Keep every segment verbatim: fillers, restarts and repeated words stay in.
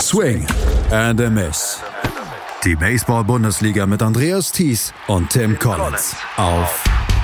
Swing and a Miss. Die Baseball-Bundesliga mit Andreas Thies und Tim Collins auf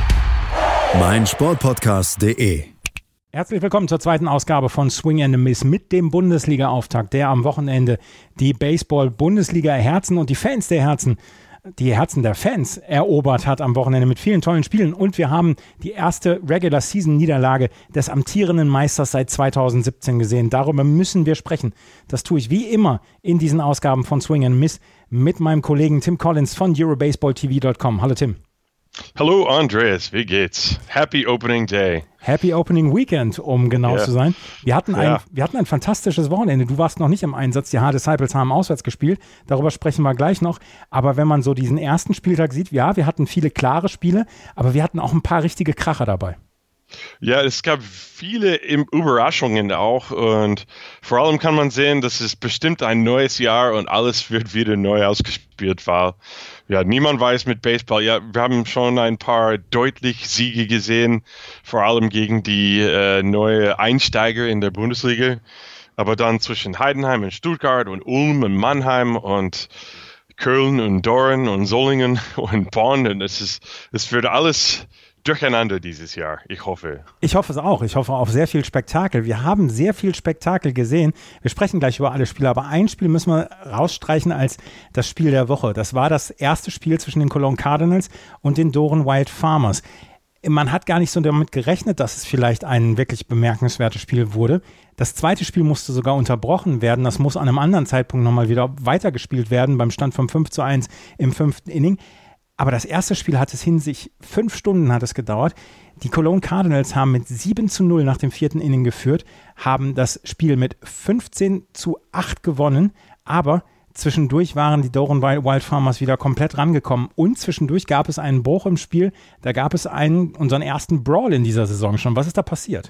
meinsportpodcast punkt de. Herzlich willkommen zur zweiten Ausgabe von Swing and a Miss mit dem Bundesliga-Auftakt, der am Wochenende die Baseball-Bundesliga-Herzen und die Fans der Herzen, die Herzen der Fans erobert hat am Wochenende mit vielen tollen Spielen. Und wir haben die erste Regular-Season-Niederlage des amtierenden Meisters seit zweitausendsiebzehn gesehen. Darüber müssen wir sprechen. Das tue ich wie immer in diesen Ausgaben von Swing and a Miss mit meinem Kollegen Tim Collins von Eurobaseball T V Punkt com. Hallo Tim. Hallo Andreas, wie geht's? Happy Opening Day. Happy Opening Weekend, um genau yeah. zu sein. Wir hatten, ein, yeah. wir hatten ein fantastisches Wochenende. Du warst noch nicht im Einsatz. Die H-Disciples haben auswärts gespielt. Darüber sprechen wir gleich noch. Aber wenn man so diesen ersten Spieltag sieht, ja, wir hatten viele klare Spiele, aber wir hatten auch ein paar richtige Kracher dabei. Ja, es gab viele Überraschungen auch und vor allem kann man sehen, dass es bestimmt ein neues Jahr und alles wird wieder neu ausgespielt, weil ja, niemand weiß mit Baseball. Ja, wir haben schon ein paar deutlich Siege gesehen, vor allem gegen die äh, neue Einsteiger in der Bundesliga, aber dann zwischen Heidenheim und Stuttgart und Ulm und Mannheim und Köln und Doren und Solingen und Bonn und es ist, es wird alles durcheinander dieses Jahr, ich hoffe. Ich hoffe es auch. Ich hoffe auf sehr viel Spektakel. Wir haben sehr viel Spektakel gesehen. Wir sprechen gleich über alle Spiele, aber ein Spiel müssen wir rausstreichen als das Spiel der Woche. Das war das erste Spiel zwischen den Cologne Cardinals und den Doren Wild Farmers. Man hat gar nicht so damit gerechnet, dass es vielleicht ein wirklich bemerkenswertes Spiel wurde. Das zweite Spiel musste sogar unterbrochen werden. Das muss an einem anderen Zeitpunkt nochmal wieder weitergespielt werden, beim Stand von fünf zu eins im fünften Inning. Aber das erste Spiel hat es hin sich, fünf Stunden hat es gedauert. Die Cologne Cardinals haben mit sieben zu null nach dem vierten Inning geführt, haben das Spiel mit fünfzehn zu acht gewonnen, aber zwischendurch waren die Doren Wild Farmers wieder komplett rangekommen und zwischendurch gab es einen Bruch im Spiel, da gab es einen, unseren ersten Brawl in dieser Saison schon. Was ist da passiert?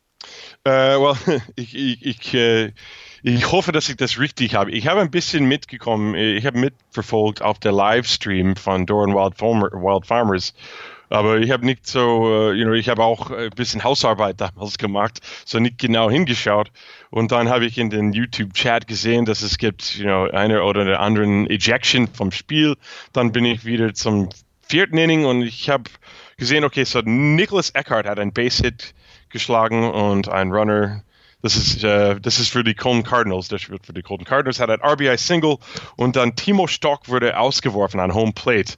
Uh, well, ich, ich, ich uh Ich hoffe, dass ich das richtig habe. Ich habe ein bisschen mitgekommen, ich habe mitverfolgt auf der Livestream von Doren Wild, Farmer, Wild Farmers, aber ich habe nicht so, uh, you know, ich habe auch ein bisschen Hausarbeit damals gemacht, so nicht genau hingeschaut und dann habe ich in den YouTube-Chat gesehen, dass es gibt, you know, eine oder anderen Ejection vom Spiel, dann bin ich wieder zum vierten Inning und ich habe gesehen, okay, so Nicholas Eckhart hat einen Base-Hit geschlagen und ein Runner. Das ist, äh, das ist für die Cologne Cardinals, das wird für die Cologne Cardinals, hat ein R B I-Single und dann Timo Stock wurde ausgeworfen an Home Plate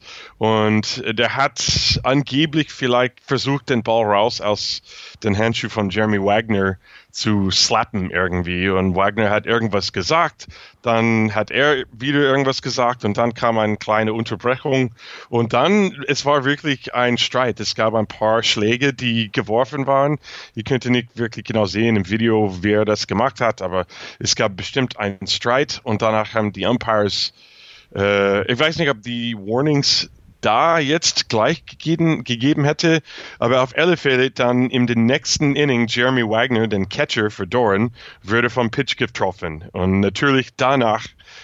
und der hat angeblich vielleicht versucht, den Ball raus aus den Handschuh von Jeremy Wagner zu slappen irgendwie und Wagner hat irgendwas gesagt, dann hat er wieder irgendwas gesagt und dann kam eine kleine Unterbrechung und dann, es war wirklich ein Streit. Es gab ein paar Schläge, die geworfen waren. Ihr könnt nicht wirklich genau sehen im Video, wer das gemacht hat, aber es gab bestimmt einen Streit und danach haben die Umpires, äh, ich weiß nicht, ob die Warnings da jetzt gleich gegeben, gegeben hätte, aber auf alle Fälle dann in den nächsten Inning Jeremy Wagner, den Catcher für Doren, wurde vom Pitch getroffen und natürlich danach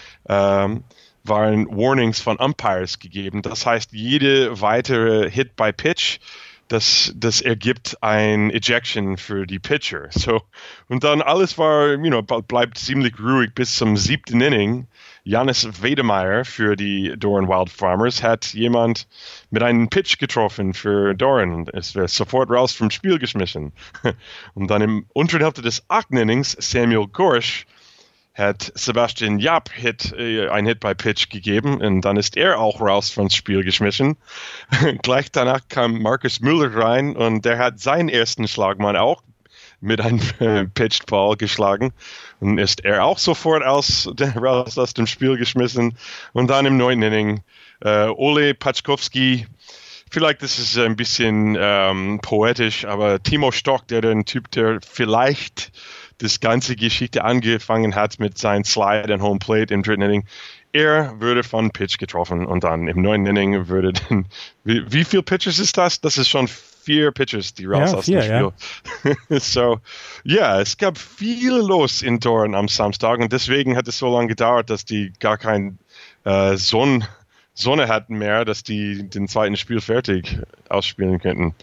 ähm, waren Warnings von Umpires gegeben. Das heißt, jede weitere Hit by Pitch, das, das ergibt ein Ejection für die Pitcher. So, und dann alles war, you know, bleibt ziemlich ruhig bis zum siebten Inning. Janis Wedemeyer für die Doren Wild Farmers hat jemand mit einem Pitch getroffen für Doren. Es wird sofort raus vom Spiel geschmissen. Und dann im unteren Hälfte des achten Innings, Samuel Gorsch hat Sebastian Japp Hit, äh, ein Hit by Pitch gegeben und dann ist er auch raus vom Spiel geschmissen. Gleich danach kam Marcus Müller rein und der hat seinen ersten Schlagmann auch mit einem äh, Pitched Ball geschlagen und ist er auch sofort aus, raus aus dem Spiel geschmissen und dann im neunten Inning äh, Ole Paczkowski, vielleicht ist es ein bisschen ähm, poetisch, aber Timo Stock, der der Typ, der vielleicht das ganze Geschichte angefangen hat mit seinem Slide and Home Plate im dritten Inning, er würde von Pitch getroffen und dann im neunten Inning würde dann, wie, wie viel Pitches ist das? Das ist schon vier Pitches, die raus ja, aus vier, dem Spiel. Ja. So, ja, es gab viel los in Doren am Samstag und deswegen hat es so lange gedauert, dass die gar kein äh, Sonne, Sonne hatten mehr, dass die den zweiten Spiel fertig ausspielen könnten.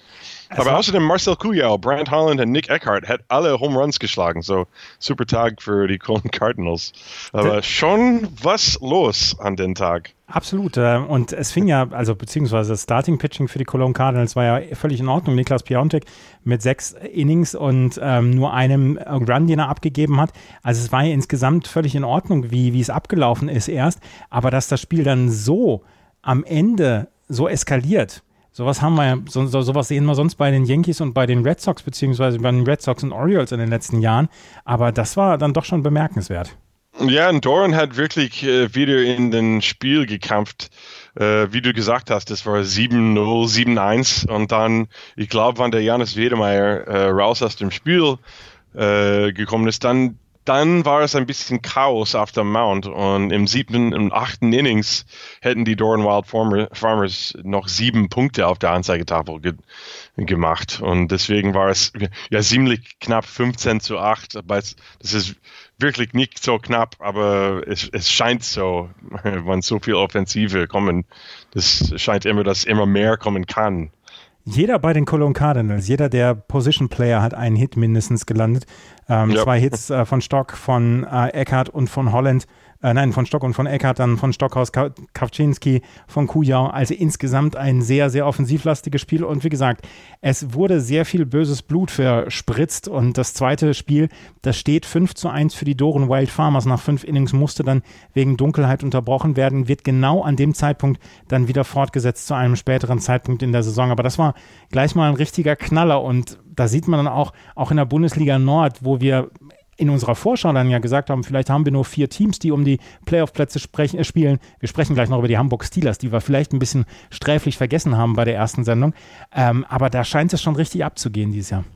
Aber außerdem Marcel Kujau, Brant Holland und Nick Eckhart hat alle Home Runs geschlagen. So super Tag für die Cologne Cardinals. Aber das schon was los an den Tag. Absolut. Und es fing ja, also beziehungsweise das Starting-Pitching für die Cologne Cardinals war ja völlig in Ordnung. Niklas Piontek mit sechs Innings und ähm, nur einem Run, den er abgegeben hat. Also es war ja insgesamt völlig in Ordnung, wie, wie es abgelaufen ist erst. Aber dass das Spiel dann so am Ende so eskaliert, sowas haben wir ja, so, so, sowas sehen wir sonst bei den Yankees und bei den Red Sox, beziehungsweise bei den Red Sox und Orioles in den letzten Jahren. Aber das war dann doch schon bemerkenswert. Ja, und Doran hat wirklich äh, wieder in den Spiel gekämpft. Äh, wie du gesagt hast, das war sieben null, sieben eins. Und dann, ich glaube, wann der Janis Wedemeyer äh, raus aus dem Spiel äh, gekommen ist, dann Dann war es ein bisschen Chaos auf dem Mount und im siebten und achten Innings hätten die Doran Wild Farmers noch sieben Punkte auf der Anzeigetafel ge- gemacht und deswegen war es ja ziemlich knapp fünfzehn zu acht. Das ist wirklich nicht so knapp, aber es, es scheint so, wenn so viel Offensive kommen, das scheint immer, dass immer mehr kommen kann. Jeder bei den Cologne Cardinals, jeder der Position Player hat einen Hit mindestens gelandet. Ähm, ja. Zwei Hits äh, von Stock, von äh, Eckhart und von Holland. Äh, nein, von Stock und von Eckhart, dann von Stockhaus, Ka- Kawczynski, von Kujau. Also insgesamt ein sehr, sehr offensivlastiges Spiel. Und wie gesagt, es wurde sehr viel böses Blut verspritzt. Und das zweite Spiel, das steht fünf zu eins für die Doran Wild Farmers. Nach fünf Innings musste dann wegen Dunkelheit unterbrochen werden. Wird genau an dem Zeitpunkt dann wieder fortgesetzt zu einem späteren Zeitpunkt in der Saison. Aber das war gleich mal ein richtiger Knaller. Und da sieht man dann auch, auch in der Bundesliga Nord, wo wir in unserer Vorschau dann ja gesagt haben, vielleicht haben wir nur vier Teams, die um die Playoff-Plätze sprechen, äh, spielen. Wir sprechen gleich noch über die Hamburg Steelers, die wir vielleicht ein bisschen sträflich vergessen haben bei der ersten Sendung. Ähm, aber da scheint es schon richtig abzugehen dieses Jahr.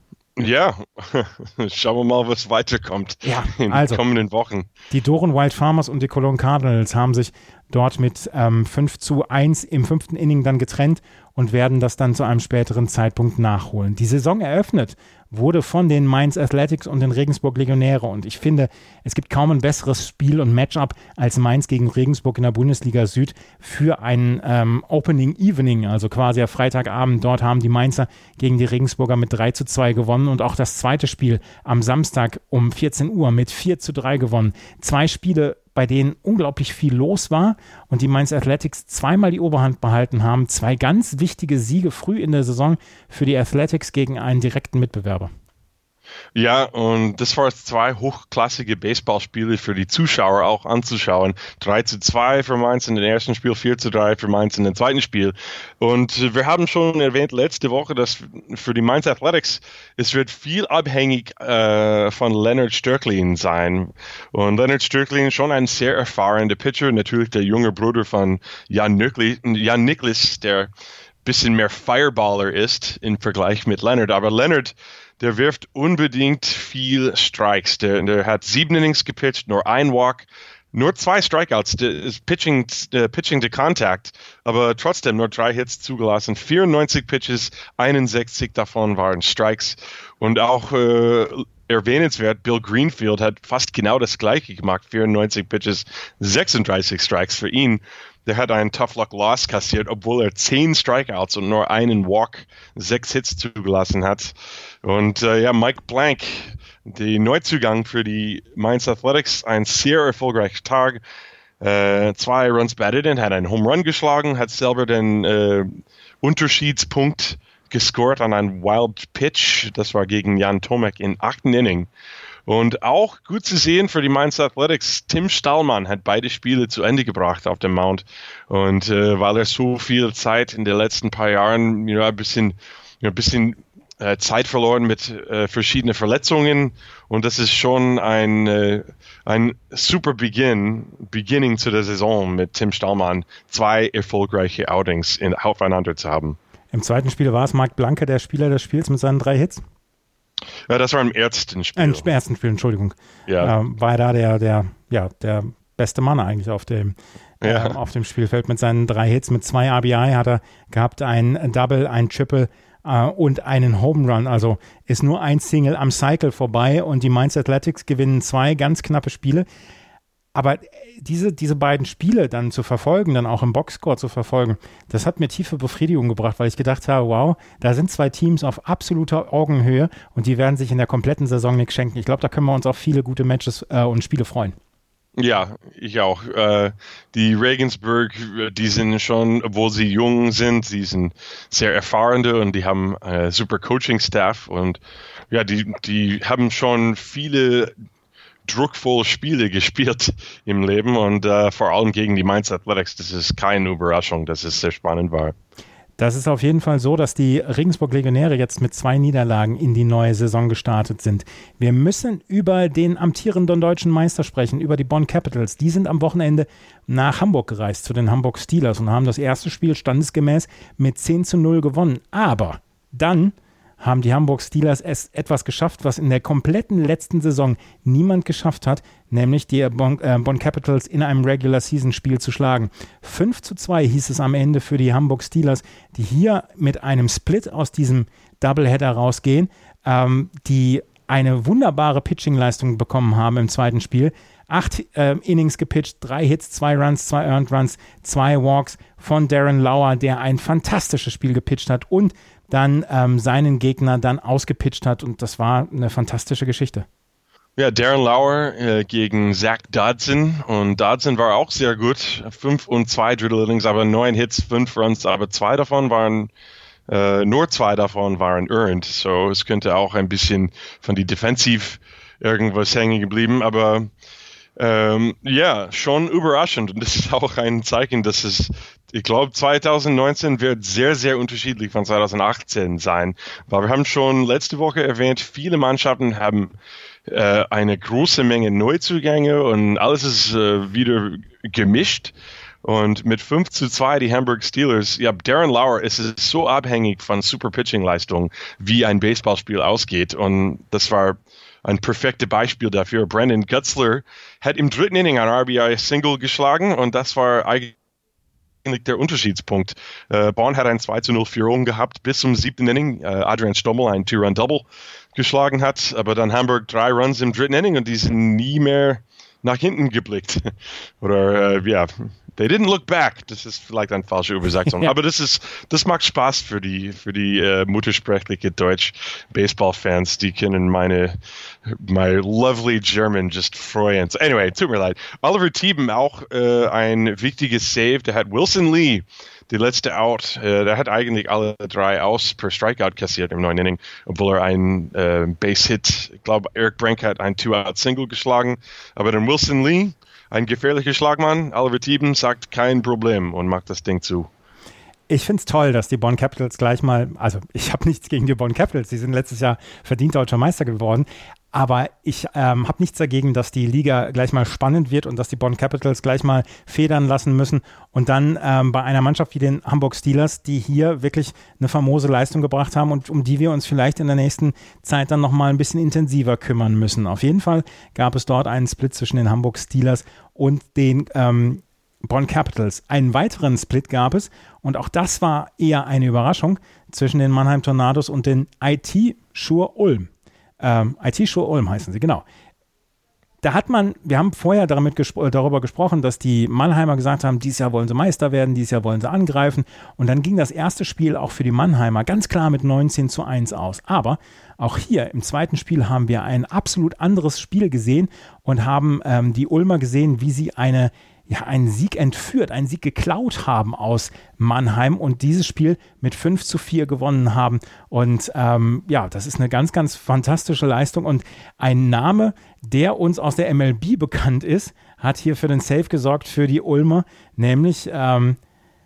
Ja, schauen wir mal, was weiterkommt ja, in also, den kommenden Wochen. Die Doran Wild Farmers und die Cologne Cardinals haben sich dort mit ähm, fünf zu eins im fünften Inning dann getrennt und werden das dann zu einem späteren Zeitpunkt nachholen. Die Saison eröffnet wurde von den Mainz Athletics und den Regensburg Legionäre und ich finde, es gibt kaum ein besseres Spiel und Matchup als Mainz gegen Regensburg in der Bundesliga Süd für ein ähm, Opening Evening, also quasi am Freitagabend. Dort haben die Mainzer gegen die Regensburger mit drei zu zwei gewonnen und auch das zweite Spiel am Samstag um vierzehn Uhr mit vier zu drei gewonnen. Zwei Spiele, bei denen unglaublich viel los war und die Mainz Athletics zweimal die Oberhand behalten haben. Zwei ganz wichtige Siege früh in der Saison für die Athletics gegen einen direkten Mitbewerber. Ja, und das waren zwei hochklassige Baseballspiele für die Zuschauer auch anzuschauen. drei zu zwei für Mainz in dem ersten Spiel, vier zu drei für Mainz in dem zweiten Spiel. Und wir haben schon erwähnt letzte Woche, dass für die Mainz Athletics, es wird viel abhängig äh, von Leonard Störklin sein. Und Leonard Störklin ist schon ein sehr erfahrener Pitcher, natürlich der junge Bruder von Jan Niklas, Jan Niklas, der bisschen mehr Fireballer ist im Vergleich mit Leonard. Aber Leonard, der wirft unbedingt viel Strikes. Der, der hat sieben Innings gepitcht, nur ein Walk, nur zwei Strikeouts. Der ist Pitching, uh, Pitching to Contact, aber trotzdem nur drei Hits zugelassen. vierundneunzig Pitches, einundsechzig davon waren Strikes. Und auch äh, erwähnenswert, Bill Greenfield hat fast genau das Gleiche gemacht. vierundneunzig Pitches, sechsunddreißig Strikes für ihn. Der hat einen Tough Luck Loss kassiert, obwohl er zehn Strikeouts und nur einen Walk, sechs Hits zugelassen hat. Und äh, ja, Mike Blank, der Neuzugang für die Mainz Athletics, ein sehr erfolgreicher Tag. Äh, zwei Runs batted in, hat einen Home Run geschlagen, hat selber den äh, Unterschiedspunkt gescored an einen Wild Pitch. Das war gegen Jan Tomek im achten Inning. Und auch gut zu sehen für die Mainz Athletics, Tim Stallman hat beide Spiele zu Ende gebracht auf dem Mount. Und äh, weil er so viel Zeit in den letzten paar Jahren, you know, ein bisschen, ein bisschen äh, Zeit verloren mit äh, verschiedenen Verletzungen. Und das ist schon ein, äh, ein super Beginn, Beginning zu der Saison mit Tim Stallman, zwei erfolgreiche Outings in, aufeinander zu haben. Im zweiten Spiel war es Mike Blanke, der Spieler des Spiels mit seinen drei Hits. Ja, das war im ersten Spiel. Äh, Im ersten Spiel, Entschuldigung. Ja. Ähm, war da der, der, ja, der beste Mann eigentlich auf dem, ja. ähm, auf dem Spielfeld mit seinen drei Hits. Mit zwei R B I hat er gehabt, ein Double, ein Triple äh, und einen Home Run. Also ist nur ein Single am Cycle vorbei und die Mainz Athletics gewinnen zwei ganz knappe Spiele. Aber diese, diese beiden Spiele dann zu verfolgen, dann auch im Boxscore zu verfolgen, das hat mir tiefe Befriedigung gebracht, weil ich gedacht habe, wow, da sind zwei Teams auf absoluter Augenhöhe und die werden sich in der kompletten Saison nichts schenken. Ich glaube, da können wir uns auf viele gute Matches äh, und Spiele freuen. Ja, ich auch. Äh, die Regensburg, die sind schon, obwohl sie jung sind, sie sind sehr erfahrene und die haben äh, super Coaching-Staff und ja, die, die haben schon viele druckvolle Spiele gespielt im Leben und äh, vor allem gegen die Mainz Athletics. Das ist keine Überraschung, dass es sehr spannend war. Das ist auf jeden Fall so, dass die Regensburg Legionäre jetzt mit zwei Niederlagen in die neue Saison gestartet sind. Wir müssen über den amtierenden deutschen Meister sprechen, über die Bonn Capitals. Die sind am Wochenende nach Hamburg gereist zu den Hamburg Steelers und haben das erste Spiel standesgemäß mit zehn zu null gewonnen. Aber dann haben die Hamburg Steelers es etwas geschafft, was in der kompletten letzten Saison niemand geschafft hat, nämlich die Bonn, äh, Bonn Capitals in einem Regular-Season-Spiel zu schlagen. fünf zu zwei hieß es am Ende für die Hamburg Steelers, die hier mit einem Split aus diesem Doubleheader rausgehen, ähm, die eine wunderbare Pitching-Leistung bekommen haben im zweiten Spiel. Acht äh, Innings gepitcht, drei Hits, zwei Runs, zwei Earned Runs, zwei Walks von Darren Lauer, der ein fantastisches Spiel gepitcht hat und dann ähm, seinen Gegner dann ausgepitcht hat und das war eine fantastische Geschichte. Ja, Darren Lauer äh, gegen Zach Dodson und Dodson war auch sehr gut, fünf und zwei Drittel Innings, aber neun Hits, fünf Runs, aber zwei davon waren, äh, nur zwei davon waren earned, so es könnte auch ein bisschen von die Defensiv irgendwas hängen geblieben, aber ähm, ja, schon überraschend und das ist auch ein Zeichen, dass es, ich glaube, zwanzig neunzehn wird sehr, sehr unterschiedlich von zwanzig achtzehn sein, weil wir haben schon letzte Woche erwähnt, viele Mannschaften haben äh, eine große Menge Neuzugänge und alles ist äh, wieder gemischt und mit fünf zu zwei die Hamburg Steelers, ja, Darren Lauer ist es so abhängig von super Pitching-Leistung, wie ein Baseballspiel ausgeht und das war ein perfektes Beispiel dafür. Brandon Gutzler hat im dritten Inning ein R B I-Single geschlagen und das war eigentlich der Unterschiedspunkt. Äh, Bonn hat ein zwei zu null Führung gehabt bis zum siebten Inning. Äh, Adrian Stommel ein Two-Run-Double geschlagen hat, aber dann Hamburg drei Runs im dritten Inning und die sind nie mehr nach hinten geblickt. Oder, äh, ja, they didn't look back. Das ist vielleicht eine falsche Übersetzung. Ja. Aber das ist, das macht Spaß für die, für die äh, muttersprachliche Deutsch-Baseball-Fans. Die können meine, my lovely German just freuen. So anyway, tut mir leid. Oliver Thieben auch äh, ein wichtiges Save. Der hat Wilson Lee, die letzte Out, äh, der hat eigentlich alle drei aus per Strikeout kassiert im neuen Inning, obwohl er einen äh, Base-Hit, ich glaube, Eric Brank hat ein Two-Out-Single geschlagen. Aber dann Wilson Lee, ein gefährlicher Schlagmann, Oliver Thieben sagt kein Problem und macht das Ding zu. Ich finde es toll, dass die Bonn Capitals gleich mal, also ich habe nichts gegen die Bonn Capitals, die sind letztes Jahr verdient deutscher Meister geworden, aber ich ähm, habe nichts dagegen, dass die Liga gleich mal spannend wird und dass die Bonn Capitals gleich mal federn lassen müssen und dann ähm, bei einer Mannschaft wie den Hamburg Steelers, die hier wirklich eine famose Leistung gebracht haben und um die wir uns vielleicht in der nächsten Zeit dann nochmal ein bisschen intensiver kümmern müssen. Auf jeden Fall gab es dort einen Split zwischen den Hamburg Steelers und den ähm, Bonn Capitals. Einen weiteren Split gab es und auch das war eher eine Überraschung zwischen den Mannheim Tornados und den I T Schur Ulm. Ähm, I T Schur Ulm heißen sie, genau. Da hat man, wir haben vorher damit gespro- darüber gesprochen, dass die Mannheimer gesagt haben, dieses Jahr wollen sie Meister werden, dieses Jahr wollen sie angreifen und dann ging das erste Spiel auch für die Mannheimer ganz klar mit neunzehn zu eins aus. Aber auch hier im zweiten Spiel haben wir ein absolut anderes Spiel gesehen und haben ähm, die Ulmer gesehen, wie sie eine ja, einen Sieg entführt, einen Sieg geklaut haben aus Mannheim und dieses Spiel mit fünf zu vier gewonnen haben. Und ähm, ja, das ist eine ganz, ganz fantastische Leistung und ein Name, der uns aus der M L B bekannt ist, hat hier für den Save gesorgt für die Ulmer, nämlich ähm,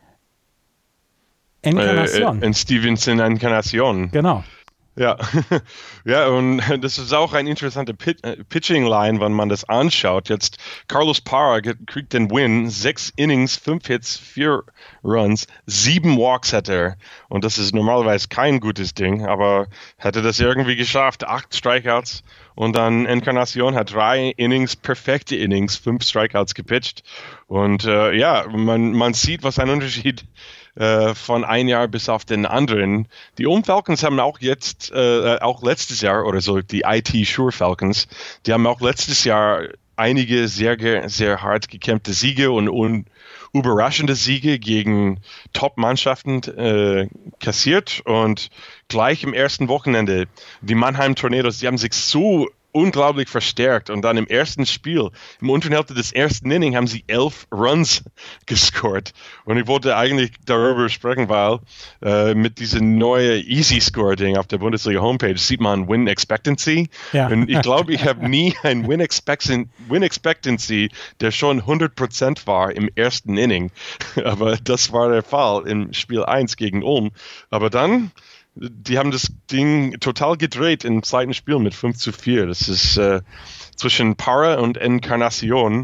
Encarnacion. Äh, in Stevenson Encarnacion. Genau. Ja, ja, und das ist auch ein interessanter Pit- Pitching-Line, wenn man das anschaut. Jetzt Carlos Parra kriegt den Win, sechs Innings, fünf Hits, vier Runs, sieben Walks hat er. Und das ist normalerweise kein gutes Ding, aber hätte das irgendwie geschafft, acht Strikeouts. Und dann Encarnacion hat drei Innings, perfekte Innings, fünf Strikeouts gepitcht. Und äh, ja, man, man sieht, was ein Unterschied äh, von ein Jahr bis auf den anderen. Die Ulm Falcons haben auch jetzt, äh, auch letztes Jahr oder so, die I T Schur Falcons, die haben auch letztes Jahr einige sehr, sehr hart gekämpfte Siege und, und überraschende Siege gegen Top-Mannschaften äh, kassiert und gleich im ersten Wochenende die Mannheim Tornadoes, die haben sich so unglaublich verstärkt und dann im ersten Spiel, im unteren Hälfte des ersten Inning haben sie elf Runs gescored und ich wollte eigentlich darüber sprechen, weil äh, mit diesem neuen Easy-Score-Ding auf der Bundesliga-Homepage sieht man Win Expectancy ja. Und ich glaube, ich habe nie ein Win, Expectancy, Win Expectancy, der schon hundert Prozent war im ersten Inning, aber das war der Fall im Spiel eins gegen Ulm, aber dann die haben das Ding total gedreht im zweiten Spiel mit fünf zu vier. Das ist äh, zwischen Para und Encarnacion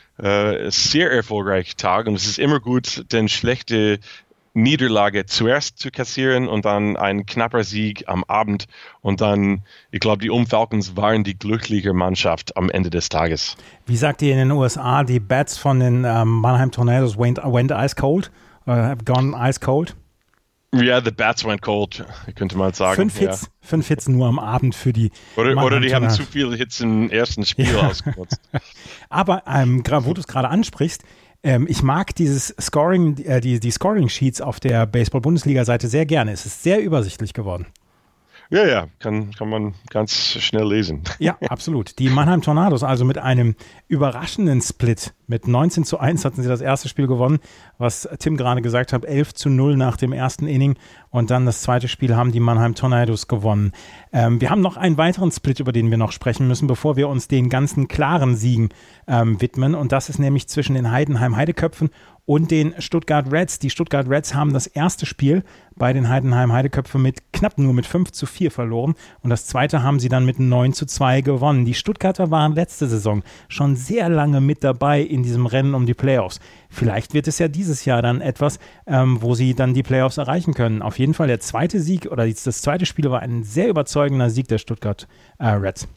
äh, sehr erfolgreicher Tag. Und es ist immer gut, den schlechte Niederlage zuerst zu kassieren und dann ein knapper Sieg am Abend. Und dann, ich glaube, die Ulm Falcons waren die glückliche Mannschaft am Ende des Tages. Wie sagt ihr in den U S A, die Bats von den ähm, Mannheim Tornadoes went, went ice cold? Uh, have gone ice cold? Ja, yeah, the Bats went cold, könnte man sagen. Fünf Hits, ja. fünf Hits nur am Abend für die Oder, oder die haben zu viele Hits im ersten Spiel ja. ausgenutzt. Aber ähm, wo du es gerade ansprichst, ähm, ich mag dieses Scoring, äh, die, die Scoring-Sheets auf der Baseball-Bundesliga-Seite sehr gerne. Es ist sehr übersichtlich geworden. Ja, ja, kann, kann man ganz schnell lesen. Ja, absolut. Die Mannheim Tornadoes, also mit einem überraschenden Split. Mit neunzehn zu eins hatten sie das erste Spiel gewonnen, was Tim gerade gesagt hat, elf zu null nach dem ersten Inning. Und dann das zweite Spiel haben die Mannheim Tornadoes gewonnen. Ähm, wir haben noch einen weiteren Split, über den wir noch sprechen müssen, bevor wir uns den ganzen klaren Siegen ähm, widmen. Und das ist nämlich zwischen den Heidenheim Heideköpfen und den Stuttgart Reds. Die Stuttgart Reds haben das erste Spiel bei den Heidenheim Heideköpfen mit knapp nur mit fünf zu vier verloren und das zweite haben sie dann mit neun zu zwei gewonnen. Die Stuttgarter waren letzte Saison schon sehr lange mit dabei in diesem Rennen um die Playoffs. Vielleicht wird es ja dieses Jahr dann etwas, ähm, wo sie dann die Playoffs erreichen können. Auf jeden Fall der zweite Sieg oder das zweite Spiel war ein sehr überzeugender Sieg der Stuttgart äh, Reds.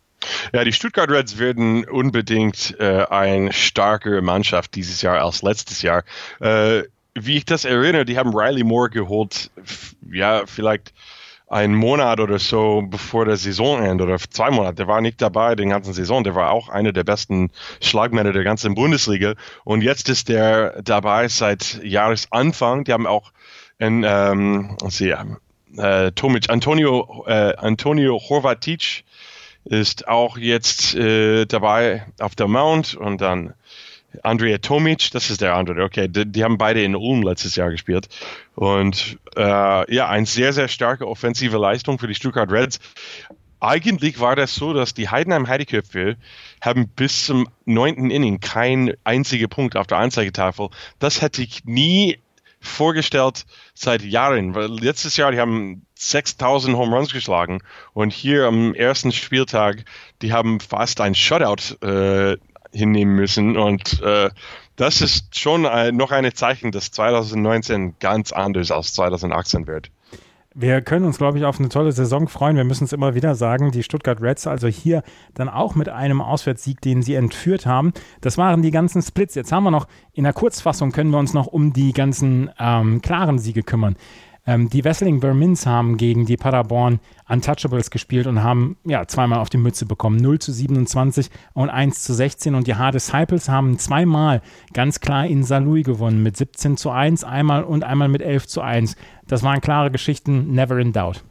Ja, die Stuttgart Reds werden unbedingt äh, eine starke Mannschaft dieses Jahr als letztes Jahr. Äh, wie ich das erinnere, die haben Riley Moore geholt, f- ja, vielleicht einen Monat oder so bevor der Saison endet oder zwei Monate. Der war nicht dabei den ganzen Saison. Der war auch einer der besten Schlagmänner der ganzen Bundesliga. Und jetzt ist der dabei seit Jahresanfang. Die haben auch ein, ähm, sie, äh, Tomic, Antonio, äh, Antonio Horvatic ist auch jetzt äh, dabei auf der Mount und dann Andrea Tomic, das ist der andere, okay, die, die haben beide in Ulm letztes Jahr gespielt und äh, ja, eine sehr, sehr starke offensive Leistung für die Stuttgart Reds. Eigentlich war das so, dass die Heidenheim Heideköpfe haben bis zum neunten Inning keinen einzigen Punkt auf der Anzeigetafel. Das hätte ich nie vorgestellt seit Jahren, weil letztes Jahr, die haben sechstausend Home Runs geschlagen und hier am ersten Spieltag, die haben fast ein Shutout äh, hinnehmen müssen und äh, das ist schon äh, noch ein Zeichen, dass zwanzig neunzehn ganz anders als zwanzig achtzehn wird. Wir können uns, glaube ich, auf eine tolle Saison freuen. Wir müssen es immer wieder sagen, die Stuttgart Reds, also hier dann auch mit einem Auswärtssieg, den sie entführt haben. Das waren die ganzen Splits. Jetzt haben wir noch, in der Kurzfassung können wir uns noch um die ganzen ähm, klaren Siege kümmern. Ähm, die Wesseling Vermins haben gegen die Paderborn Untouchables gespielt und haben ja zweimal auf die Mütze bekommen. null zu siebenundzwanzig und eins zu sechzehn. Und die H Disciples haben zweimal ganz klar in Saarlouis gewonnen mit siebzehn zu eins einmal und einmal mit elf zu eins. Das waren klare Geschichten, never in doubt.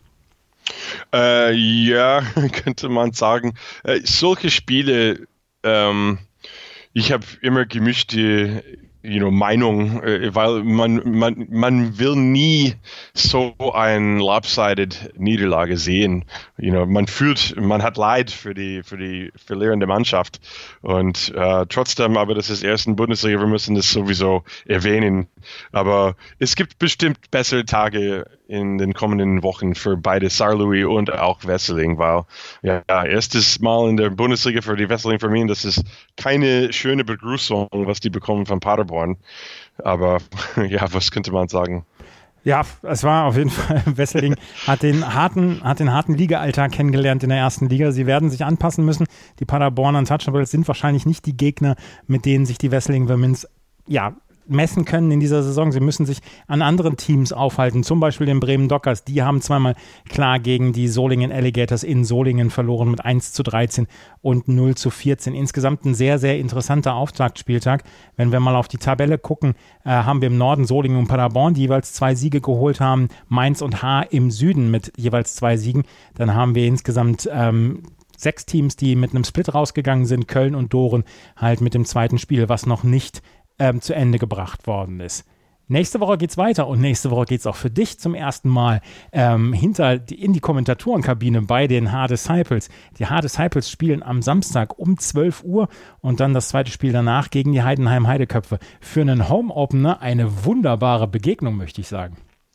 Äh, ja, könnte man sagen. Äh, solche Spiele, ähm, ich habe immer gemischte you know, Meinung, äh, weil man, man, man will nie so ein lopsided Niederlage sehen. You know, man fühlt, man hat Leid für die, für die verlierende Mannschaft. Und äh, trotzdem, aber das ist erst in Bundesliga, wir müssen das sowieso erwähnen. Aber es gibt bestimmt bessere Tage in den kommenden Wochen für beide Saarlouis und auch Wesseling, weil ja, erstes Mal in der Bundesliga für die Wesseling Vermin, das ist keine schöne Begrüßung, was die bekommen von Paderborn. Aber ja, was könnte man sagen? Ja, es war auf jeden Fall, Wesseling hat den harten, hat den harten Liga-Alltag kennengelernt in der ersten Liga. Sie werden sich anpassen müssen. Die Paderborn Untouchables sind wahrscheinlich nicht die Gegner, mit denen sich die Wesseling Vermins ja messen können in dieser Saison. Sie müssen sich an anderen Teams aufhalten, zum Beispiel den Bremen Dockers. Die haben zweimal klar gegen die Solingen Alligators in Solingen verloren mit eins zu dreizehn und null zu vierzehn. Insgesamt ein sehr, sehr interessanter Auftaktspieltag. Wenn wir mal auf die Tabelle gucken, äh, haben wir im Norden Solingen und Paderborn, die jeweils zwei Siege geholt haben. Mainz und Haar im Süden mit jeweils zwei Siegen. Dann haben wir insgesamt ähm, sechs Teams, die mit einem Split rausgegangen sind. Köln und Doren halt mit dem zweiten Spiel, was noch nicht ähm, zu Ende gebracht worden ist. Nächste Woche geht's weiter und nächste Woche geht's auch für dich zum ersten Mal ähm, hinter die, in die Kommentatorenkabine bei den Haar-Disciples. Die Haar-Disciples spielen am Samstag um zwölf Uhr und dann das zweite Spiel danach gegen die Heidenheim Heideköpfe. Für einen Home-Opener eine wunderbare Begegnung, möchte ich sagen.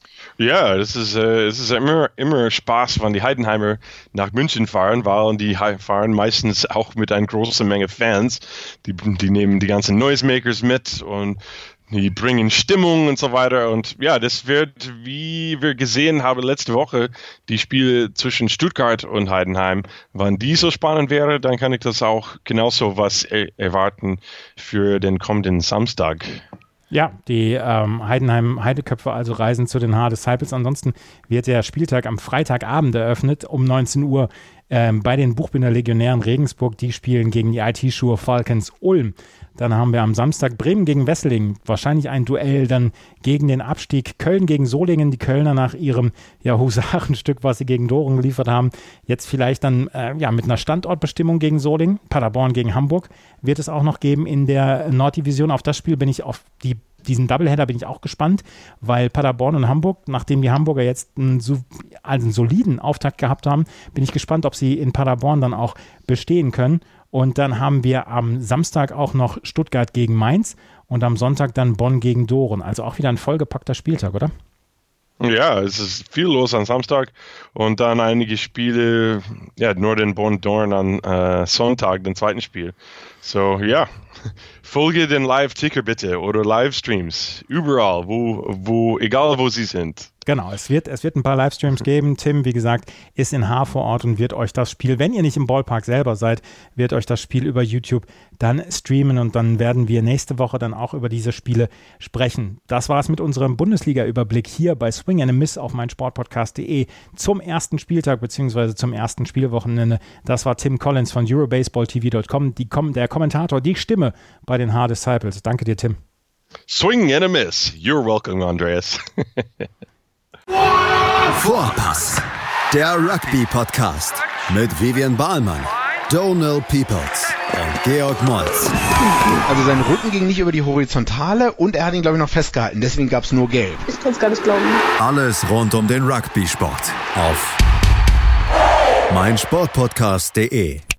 Ja, es ist, äh, es ist immer, immer Spaß, wenn die Heidenheimer nach München fahren, weil die fahren meistens auch mit einer großen Menge Fans. Die, die nehmen die ganzen Noisemakers mit und die bringen Stimmung und so weiter. Und ja, das wird, wie wir gesehen haben letzte Woche, die Spiele zwischen Stuttgart und Heidenheim. Wenn die so spannend wäre, dann kann ich das auch genauso was er- erwarten für den kommenden Samstag. Ja, die ähm, Heidenheim-Heideköpfe also reisen zu den Haar-Disciples. Ansonsten wird der Spieltag am Freitagabend eröffnet um neunzehn Uhr ähm, bei den Buchbinder Legionären Regensburg. Die spielen gegen die I T-Schuhe Falcons Ulm. Dann haben wir am Samstag Bremen gegen Wesseling. Wahrscheinlich ein Duell dann gegen den Abstieg. Köln gegen Solingen. Die Kölner nach ihrem ja, Husarenstück, was sie gegen Doren geliefert haben. Jetzt vielleicht dann äh, ja, mit einer Standortbestimmung gegen Solingen. Paderborn gegen Hamburg wird es auch noch geben in der Norddivision. Auf das Spiel bin ich auf die Diesen Doubleheader bin ich auch gespannt, weil Paderborn und Hamburg, nachdem die Hamburger jetzt einen, also einen soliden Auftakt gehabt haben, bin ich gespannt, ob sie in Paderborn dann auch bestehen können. Und dann haben wir am Samstag auch noch Stuttgart gegen Mainz und am Sonntag dann Bonn gegen Doren. Also auch wieder ein vollgepackter Spieltag, oder? Ja, es ist viel los am Samstag und dann einige Spiele, ja, nur den Bonn Dorn an äh, Sonntag, den zweiten Spiel. So, ja, folge den Live-Ticker bitte oder Livestreams, überall, wo, wo, egal wo sie sind. Genau, es wird, es wird ein paar Livestreams geben. Tim, wie gesagt, ist in Haar vor Ort und wird euch das Spiel, wenn ihr nicht im Ballpark selber seid, wird euch das Spiel über YouTube dann streamen und dann werden wir nächste Woche dann auch über diese Spiele sprechen. Das war es mit unserem Bundesliga-Überblick hier bei Swing and a Miss auf meinsportpodcast punkt de zum ersten Spieltag bzw. zum ersten Spielwochenende. Das war Tim Collins von Eurobaseball T V Punkt com, die, der Kommentator, die Stimme bei den Haar-Disciples. Danke dir, Tim. Swing and a Miss. You're welcome, Andreas. Vorpass, der Rugby-Podcast mit Vivian Bahlmann, Donald Peoples und Georg Moltz. Also sein Rücken ging nicht über die Horizontale und er hat ihn, glaube ich, noch festgehalten. Deswegen gab es nur Gelb. Ich kann es gar nicht glauben. Alles rund um den Rugby-Sport auf meinsportpodcast punkt de.